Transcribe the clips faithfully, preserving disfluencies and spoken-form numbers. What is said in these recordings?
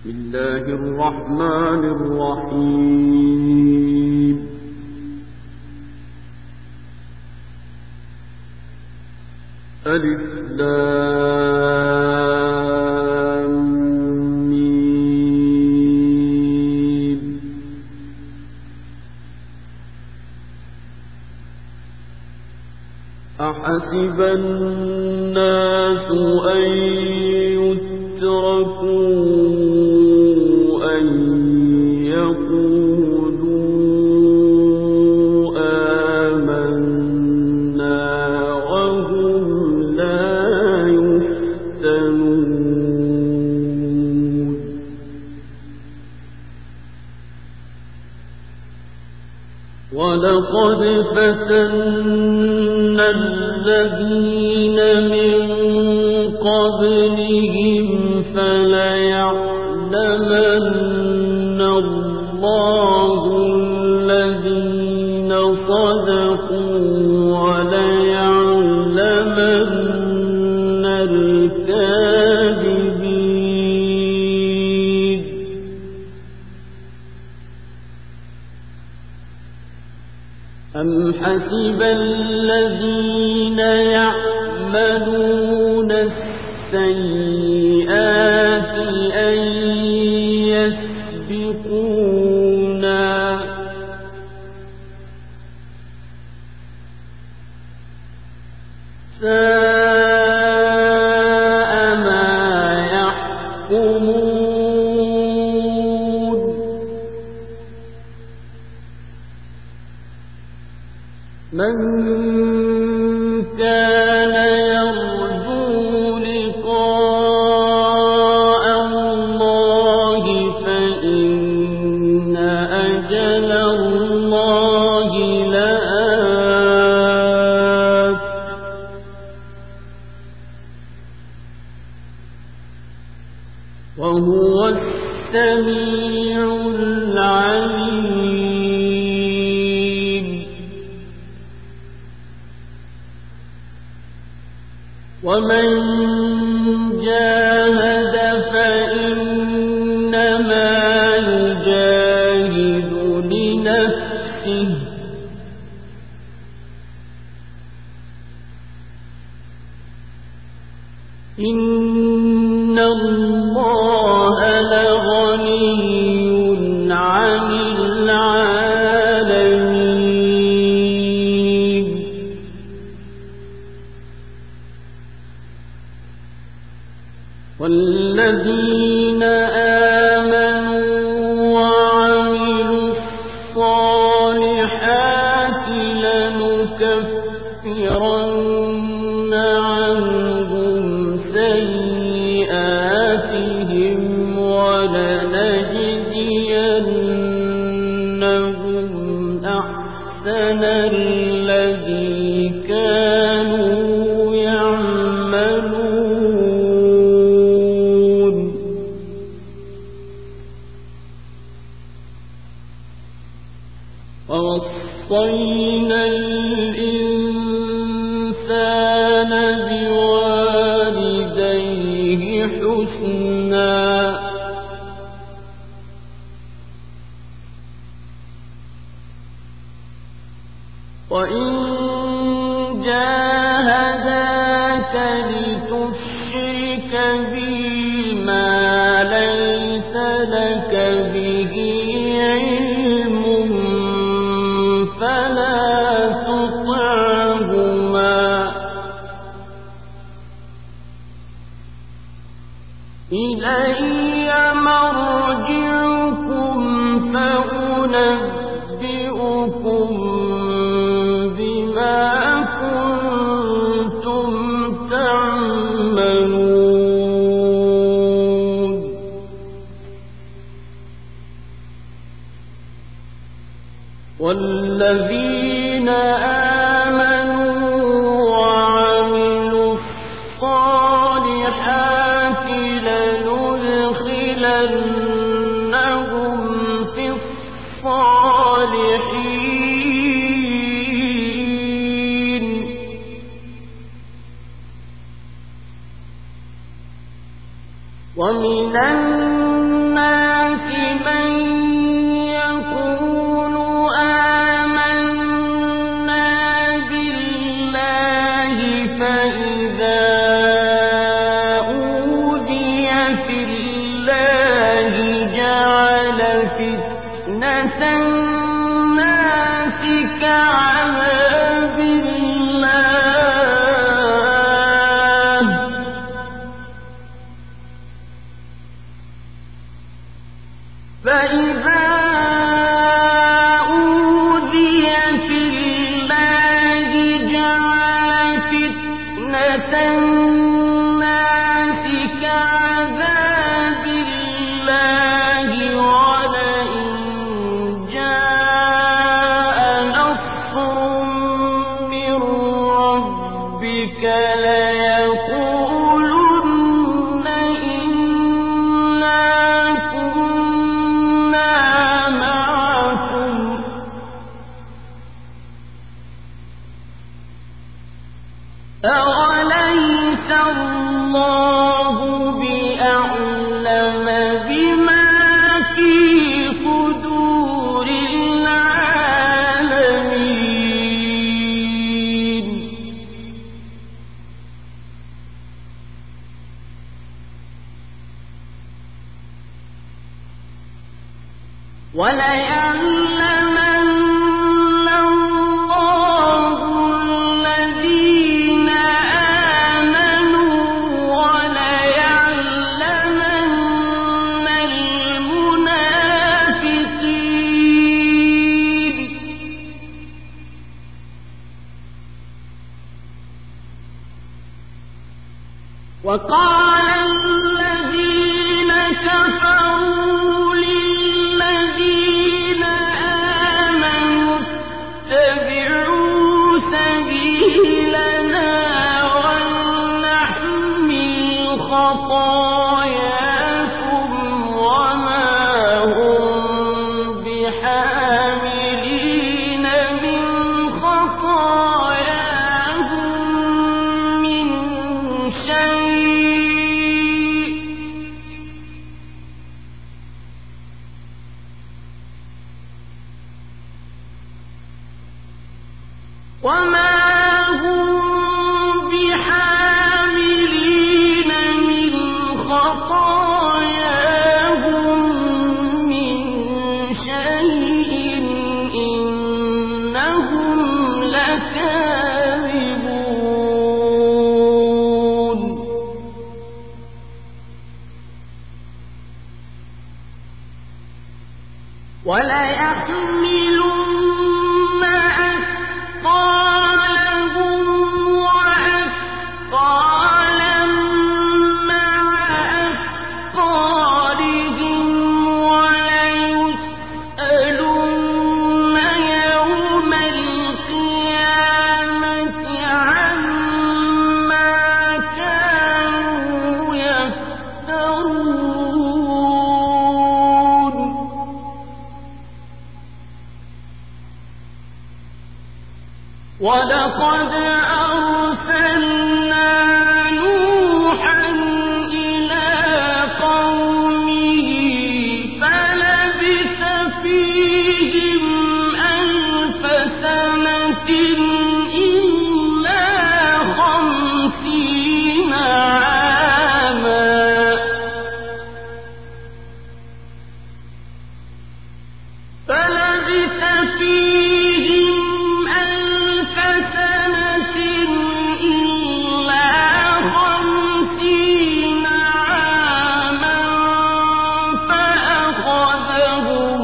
بسم الله الرحمن الرحيم ألف لام ميم أحسب الناس أن يتركوا أن يقولوا آمنا وهم لا يفتنون ولقد فتنا الذين من قبلهم فليعلمن الله الذين صدقوا وليعلمن الكاذبين أم حسب الذين يعملون السيئات أن يسبقونا ساء ما يحكمون من كان يرجو لقاء الله فإن أجل الله لآت وهو السميع العليم ومن جاهد فإنما يجاهد لنفسه إن الله لغني عن العالمين والذين آمنوا وعملوا الصالحات لنكفرن عنهم سيئاتهم ولنجزينهم أحسن الذي كانوا يعملون ووصينا الإنسان بوالديه حسنا وإن جاهداك لتشرك بي ما ليس لك به علم فلا تطعهما إلي مرجعكم فأنبئكم بما كنتم تعملون والذين آمنوا وعملوا الصالحات لندخلنهم في الصالحين ومن الناس وقال الذين كفروا للذين آمنوا اتبعوا سبيلنا ولنحمل خطاياكم وما هم بحاملين من خطاياهم من شيء وما هم بحاملين من خطاياهم من شيء إنهم لكاذبون وليحملن أثقالهم وأثقالا مع أثقالهم وليسألن يوم القيامة عما كانوا يفترون ولقد أرسلنا نوحا إلى قومه فلبث فيهم ألف سنة إلا خمسين عاما فلبث فيهم ألف سنة إلا خمسين عاما فأخذهم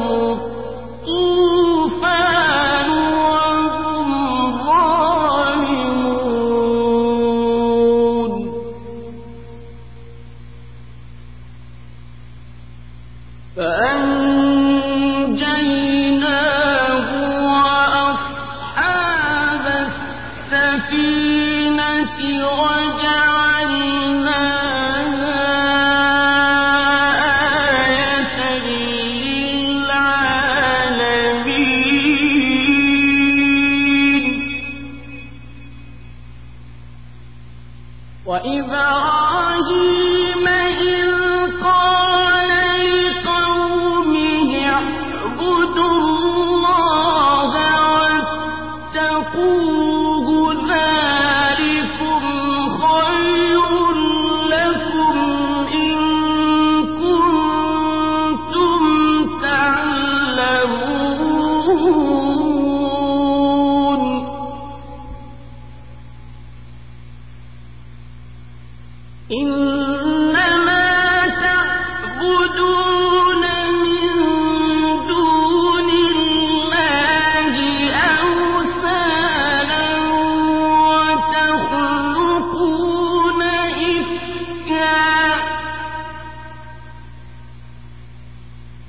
الطوفان وهم ظالمون فأنجيناه وأصحاب السفينة وجعلناها آية للعالمين وإبراهيم إذ قال لقومه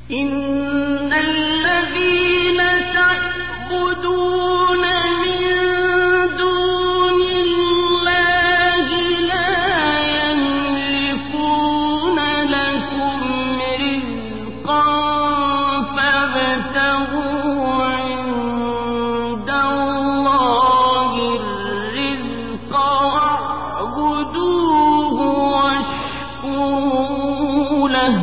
إن الذين تعبدون من دون الله لا يملكون لكم رزقا فابتغوا عند الله الرزق واعبدوه واشكروا له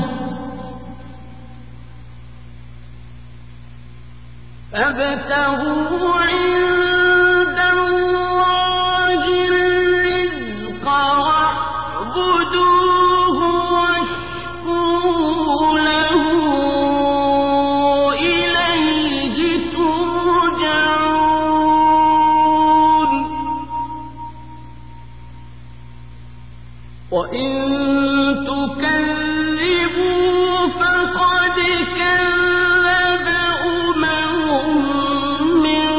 فابتغوا عند الله الرزق واعبدوه واشكروا له إليه ترجعون وإن تكذبوا فقد كذب أمم من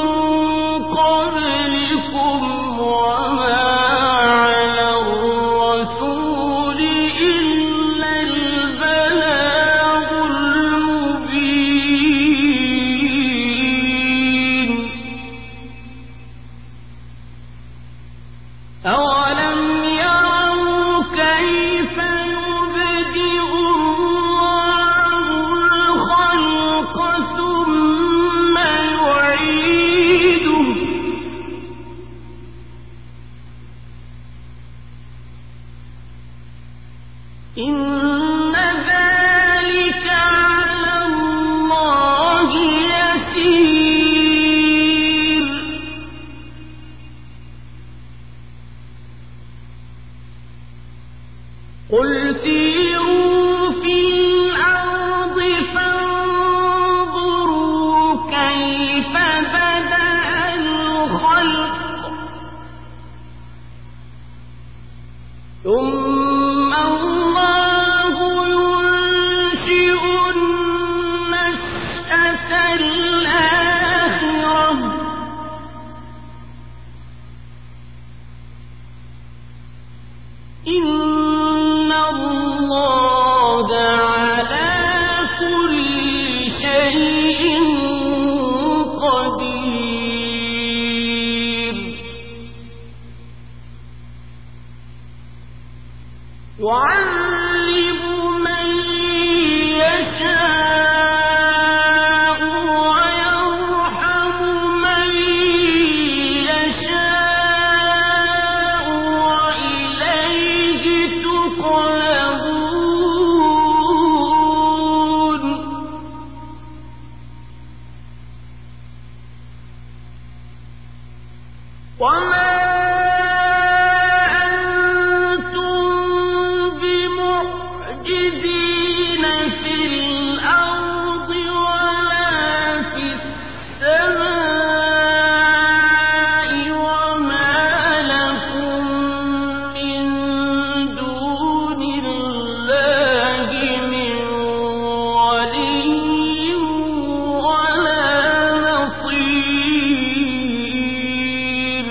قبلكم وما على الرسول إلا البلاغ المبين أولم يروا كيف يبدئ الله الخلق ثم يعيده إن ذلك على الله يسير قل سيروا في الأرض فانظروا كيف بدأ الخلق ثم الله ينشئ النشأة الآخرة إن الله على كل شيء قدير يعذب من يشاء ويرحم من يشاء وإليه تقلبون وما أنتم بمعجزين في الأرض ولا في السماء وما لكم من دون الله من ولي ولا نصير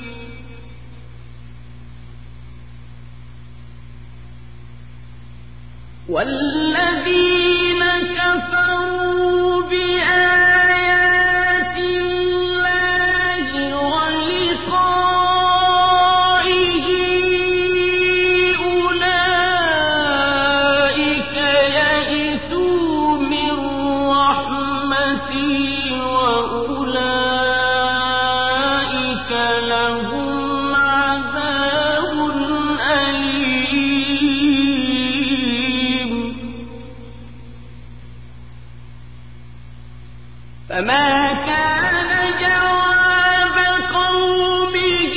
والذين كفروا بآيات الله ولقائه أولئك يئسوا من رحمتي وأولئك لهم عذاب أليم فما كان جواب قومه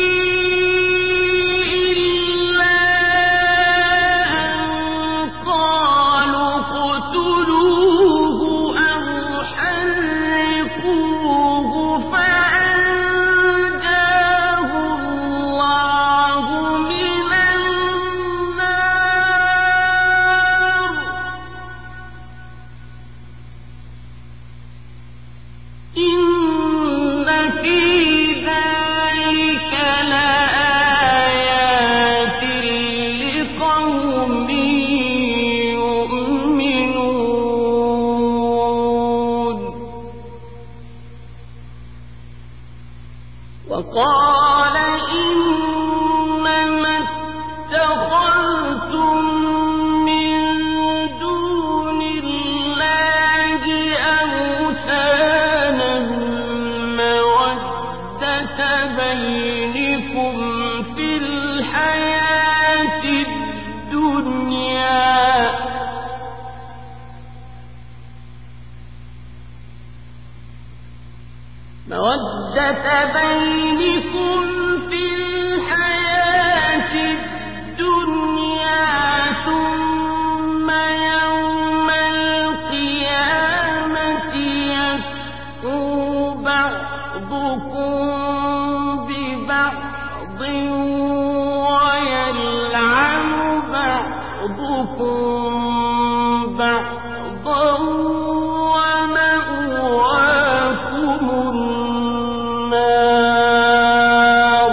إلا أن قالوا اقتلوه أو حرقوه فأنجاه الله من النار إن فقال إنما اتخذتم من دون الله أوثانا مودة بينكم في الحياة الدنيا مودة بينكم في الحياة الدنيا ثم يوم القيامة يكفر بعضكم ببعض ويلعن بعضكم بعضا ومأواكم النار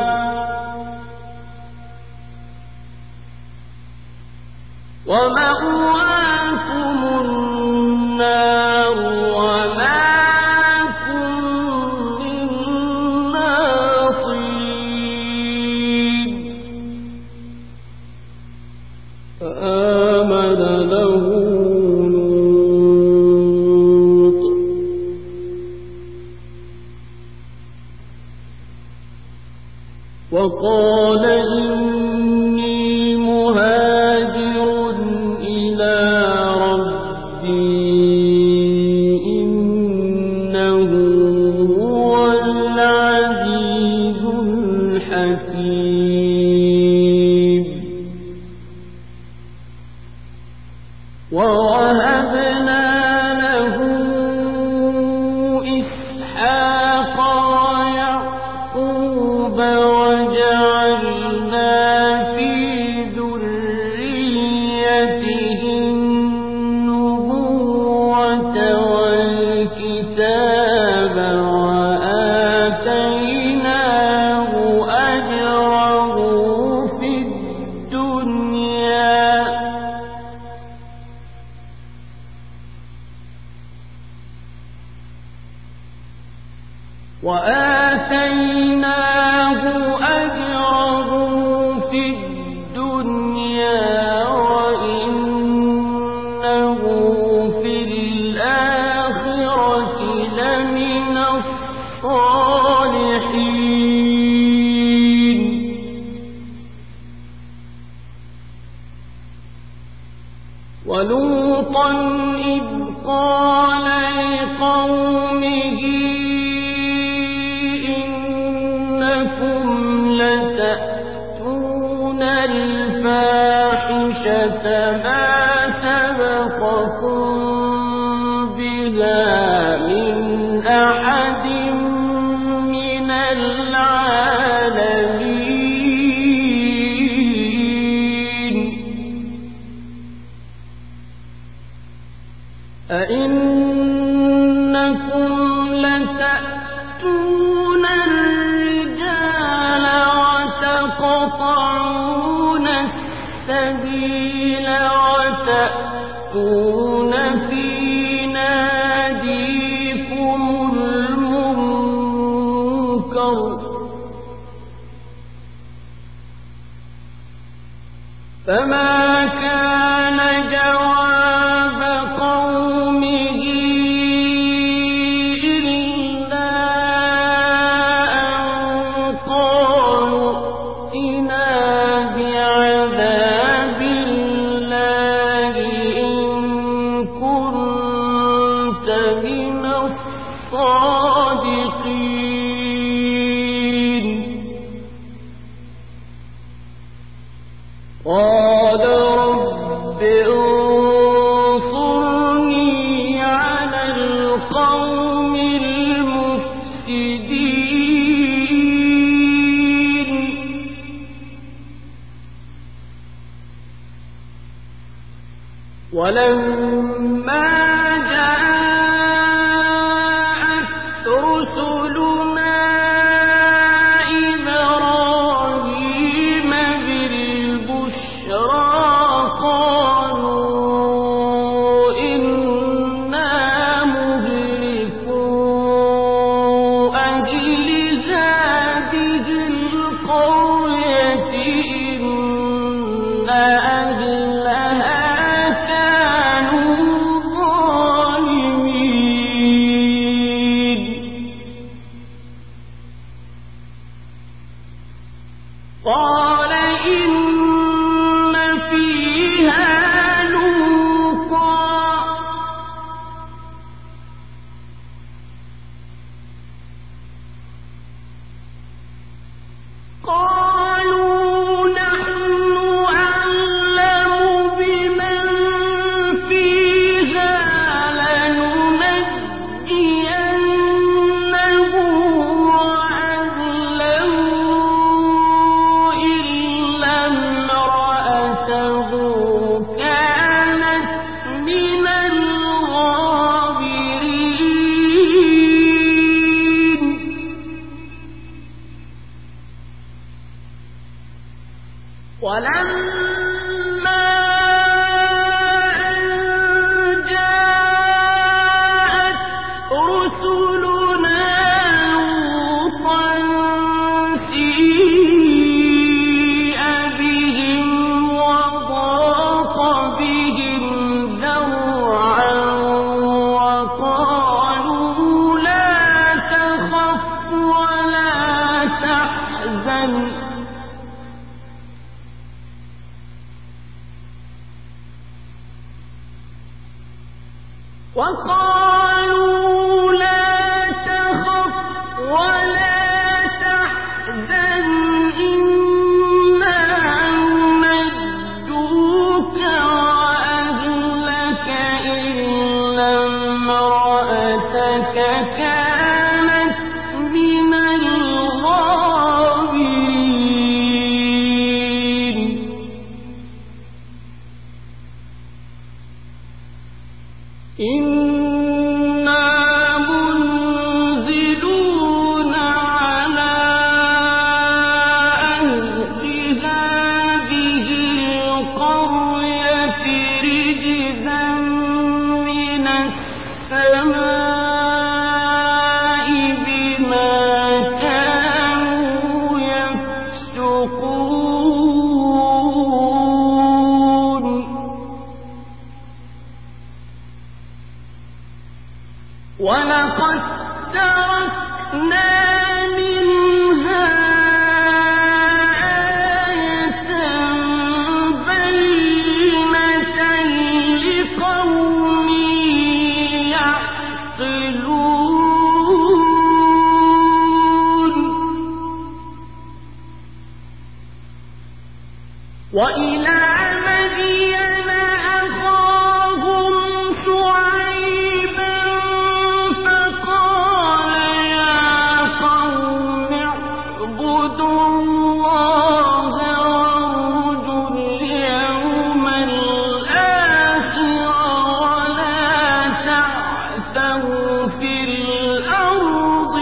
ومأواكم النار وما لكم من ناصرين فآمن له لوط وقال إني مهاجر إلى ربي إنه هو العزيز الحكيم ووهبنا له إسحاق ويعقوب وجعلنا في ذريته النبوة والكتاب وآتيناه أجره في الدنيا وآتيناه أجره في الدنيا وإنه في الآخرة لمن الصالحين ولوطا إذ قال لقومه إنكم لتأتون الفاحشة ما سبقكم بها من أحد من العالمين أئنكم لتأتون الرجال وتقطعون السبيل وتأتون في ناديكم المنكر فما كان جواب قومه إلا أن قالوا ائتنا بعذاب الله إن كنت من الصادقين قال رب انصرني على القوم المفسدين ولما جاءت رسلنا إبراهيم بالبشرى قالوا إنا مهلكو أهل هذه وقالوا لا تخف ولا تحزن إنا منجوك وأهلك إلا امرأتك كانت من الغابرين إنا منزلون على أهل هذه القرية رجزا من السماء بما كانوا يفسقون ولقد تركنا منها آية بينة لقوم يعقلون وإلى مدين أخاهم شعيبا فقال يا قوم اعبدوا الله وارجوا اليوم الآخر ولا تعثوا في الأرض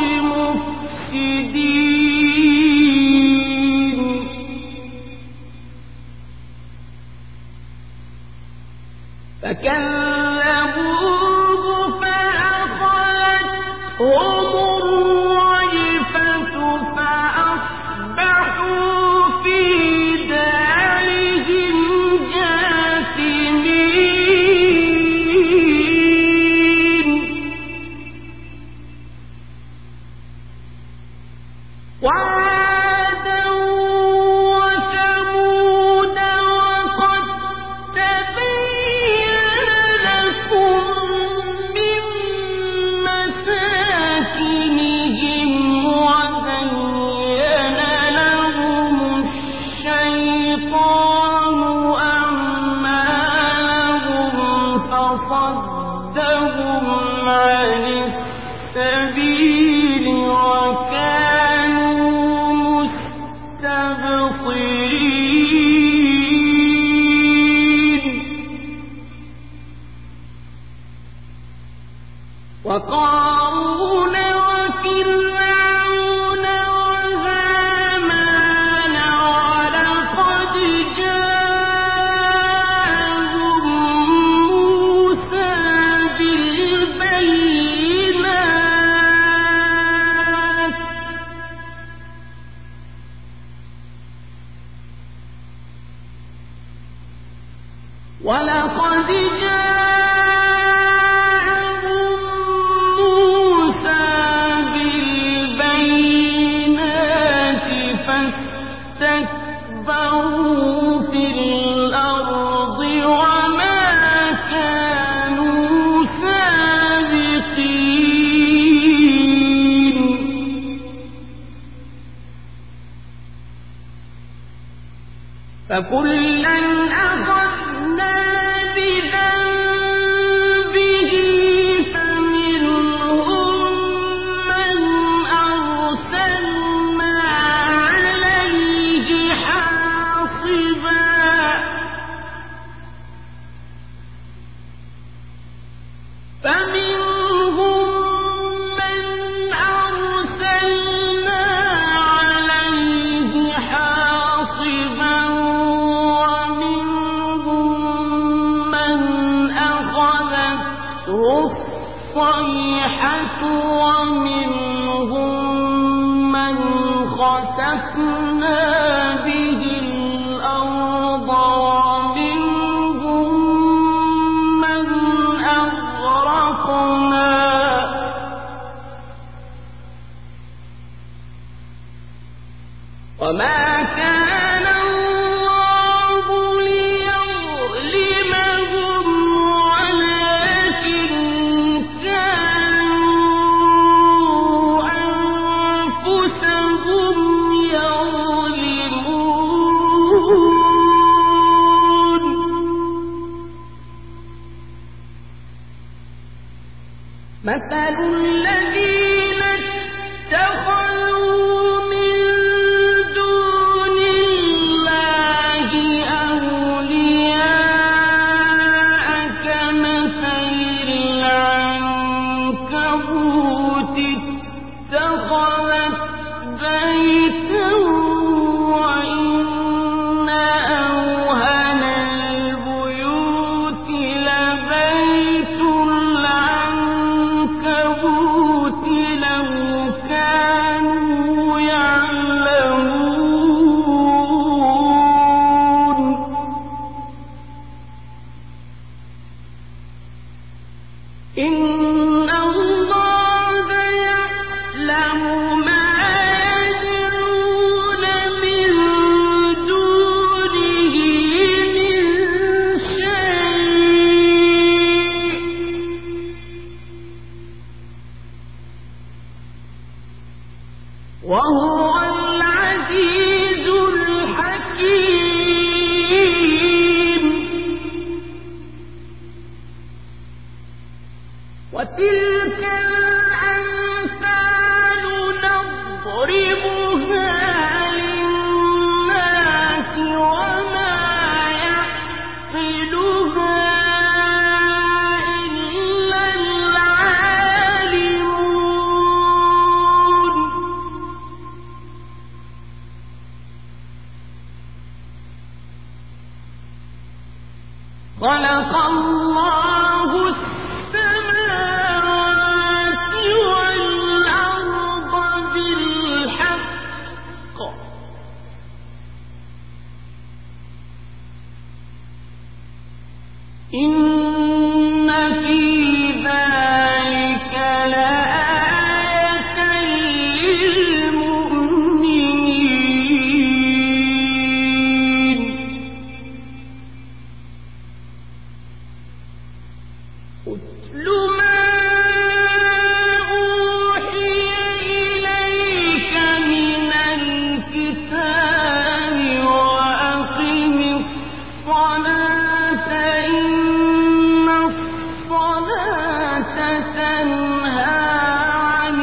مفسدين فكذبوه فأخذتهم الرجفة فأصبحوا في دارهم جاثمين وعادا وثمود وقد تبين لكم من مساكنهم وزين لهم الشيطان أعمالهم فصدهم عن السبيل وكانوا مستبصرين وقارون وفرعون وهامان ولقد جاءهم موسى بالبينات ولقد جاءهم موسى بالبينات فاستكبروا في الأرض وما كانوا سابقين فكلا أخذنا بذنبه فمنهم من أرسلنا عليه حاصبا فمنهم من أرسلنا عليه حاصبا ومنهم من أخذته الصيحة ومنهم من خسفنا به الأرض ومنهم من أغرقنا وما كان الله ليظلمهم ولكن مثل الذين اتخذوا من دون الله أولياء كمثل العنكبوت اتخذت بيتا وإن أوهن البيوت لبيت العنكبوت لو كانوا يعلمون إن الله يعلم ما يدعون من دونه من شيء وهو العزيز الحكيم وتلك الأمثال نضربها للناس وما يعقلها إلا العالمون خلق الله السماوات والأرض بالحق إن في ذلك لآية للمؤمنين اتل ما أوحي إليك من الكتاب وأقم الصلاة إن الصلاة تنهى عن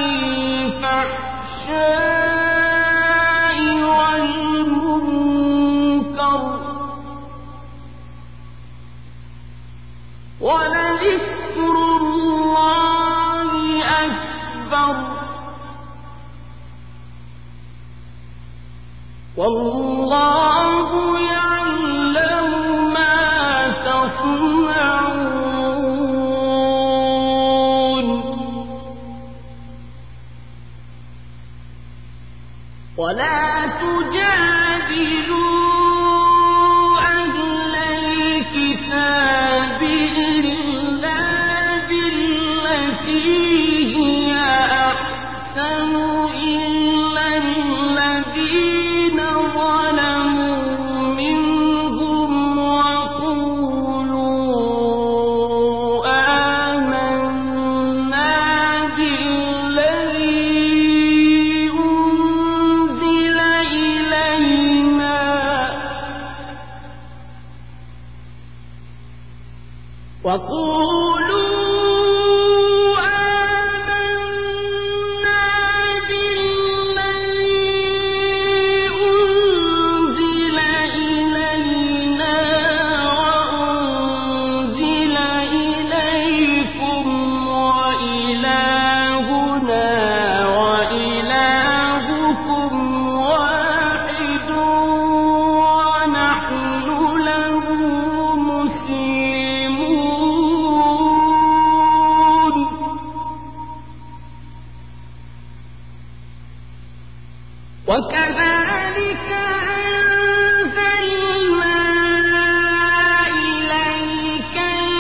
الفحشاء والمنكر ولذكر الله أكبر والله يعلم ما تصنعون ولا تجادلوا أهل الكتاب إلا بالتي هي أحسن إلا الذين ظلموا منهم وقولوا آمنا بالذي أنزل إلينا وقولوا آمنا بالذي أنزل إلينا وأنزل إليكم وإلهنا وإلهكم واحد ونحن له مسلمون وكذلك أنزلنا إليك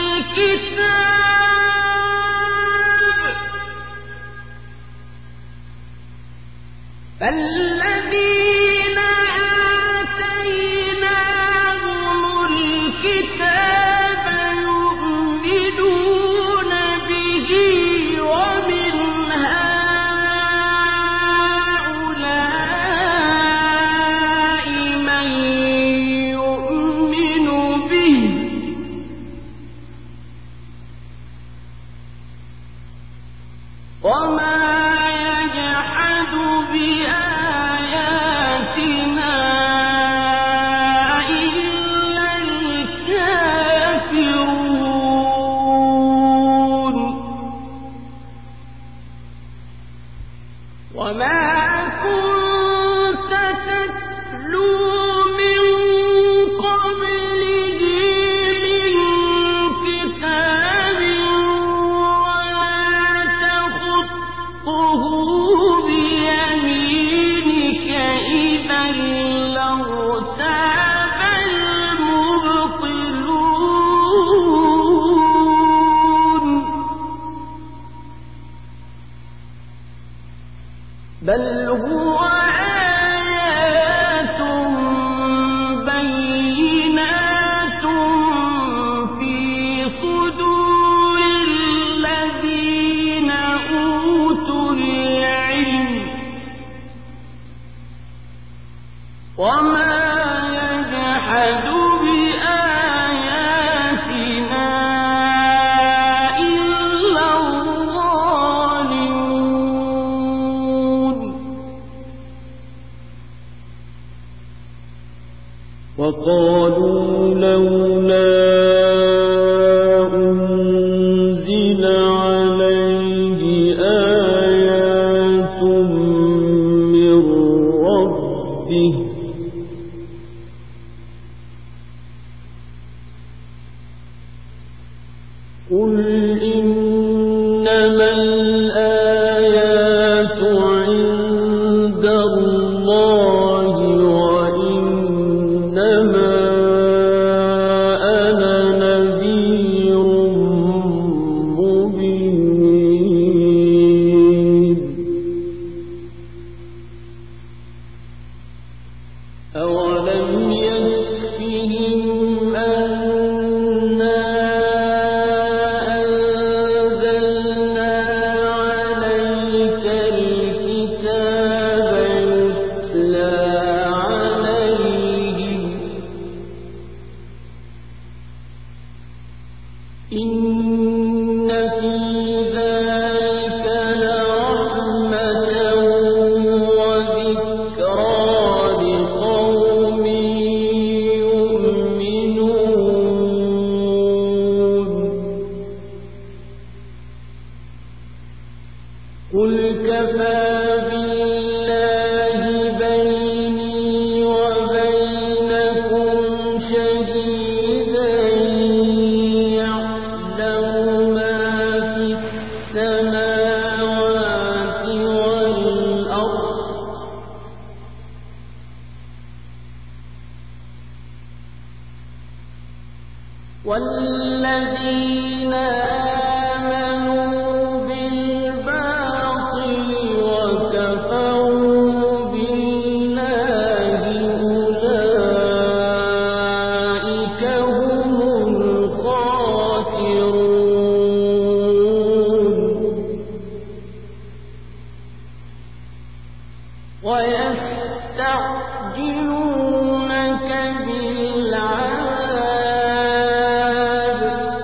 الكتاب فالذين آتيناهم الكتاب يؤمنون به ومن هؤلاء من يؤمن به وقالوا لولا أنزل عليه آيات من ربه قل إنما الآيات عند الله وإنما أنا نذير مبين أولم يكفهم أنا أنزلنا عليك الكتاب يتلى عليهم إن في ذلك لرحمة وذكرى لقوم يؤمنون قل كفى بالله بيني وبينكم شهيدا يعلم ما في السماوات والأرض والذين آمنوا بالباطل وكفروا بالله أولئك هم الخاسرون ويستعجلونك بالعذاب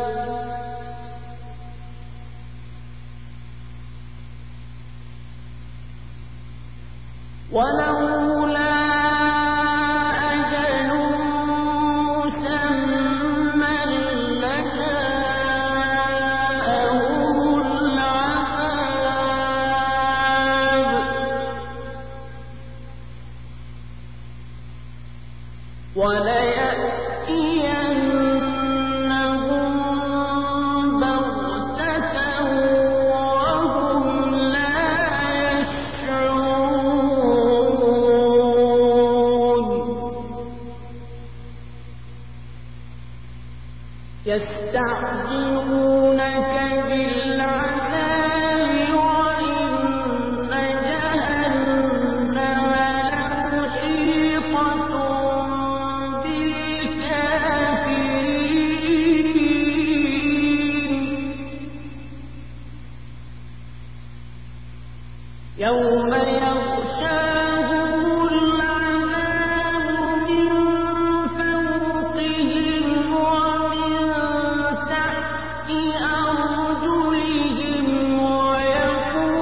ولولا أجل مسمى لجاءهم العذاب وليأتينهم بغتة وهم لا يشعرون يستعجلونك بالعذاب وإن جهنم لمحيطة بالكافرين يوم يغشاهم العذاب من فوقهم ومن تحت أرجلهم ويقول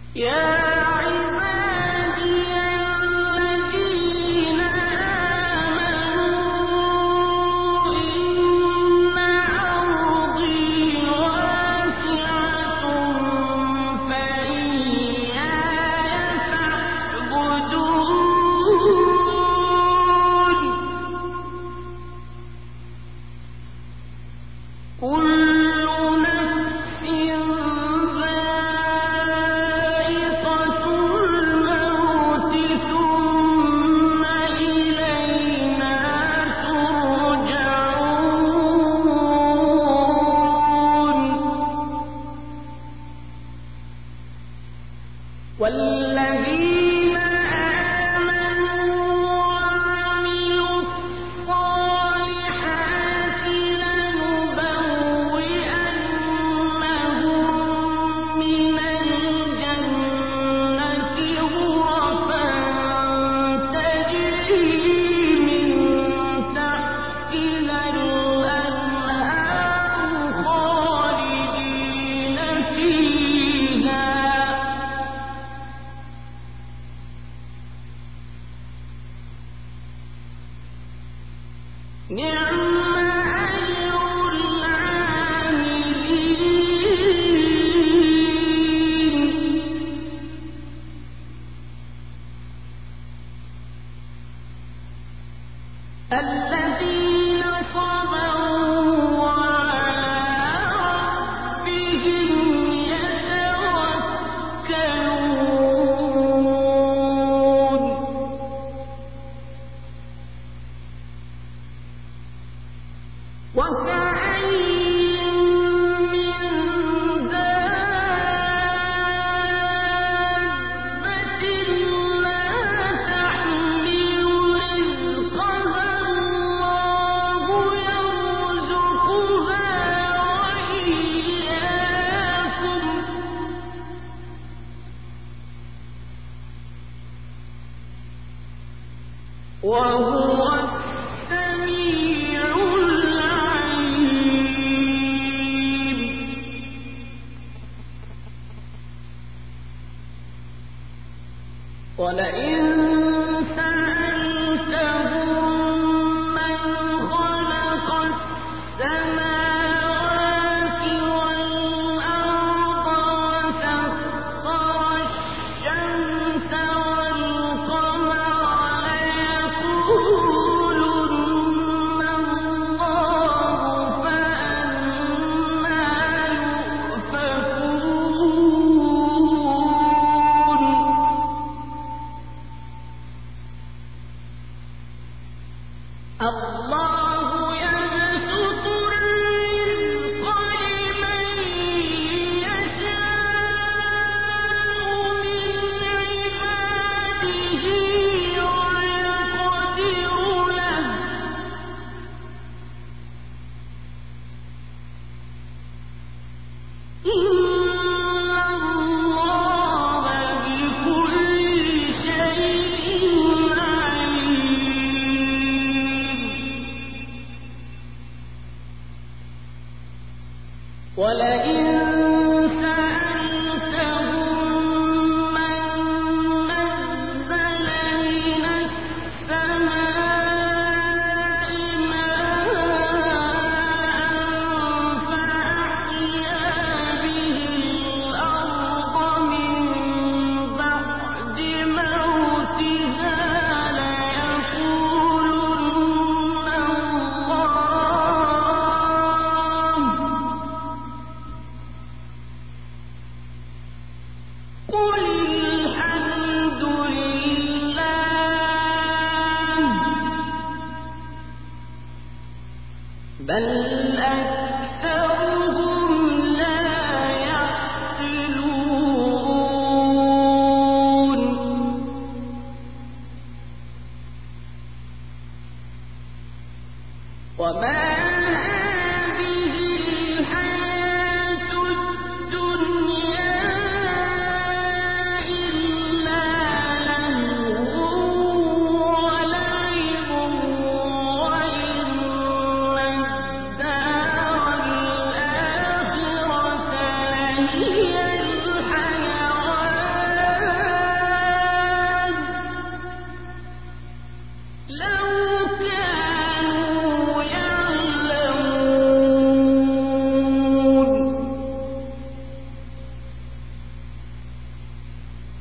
الذين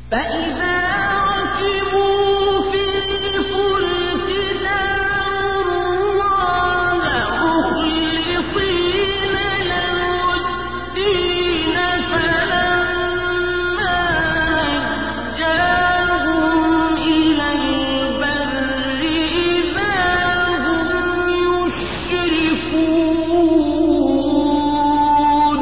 فإذا ركبوا في الفلك دعوا الله مخلصين له الدين فلما نجاهم إلى البر إذا هم يشركون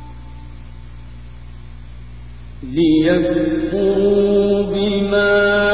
ليكفروا بما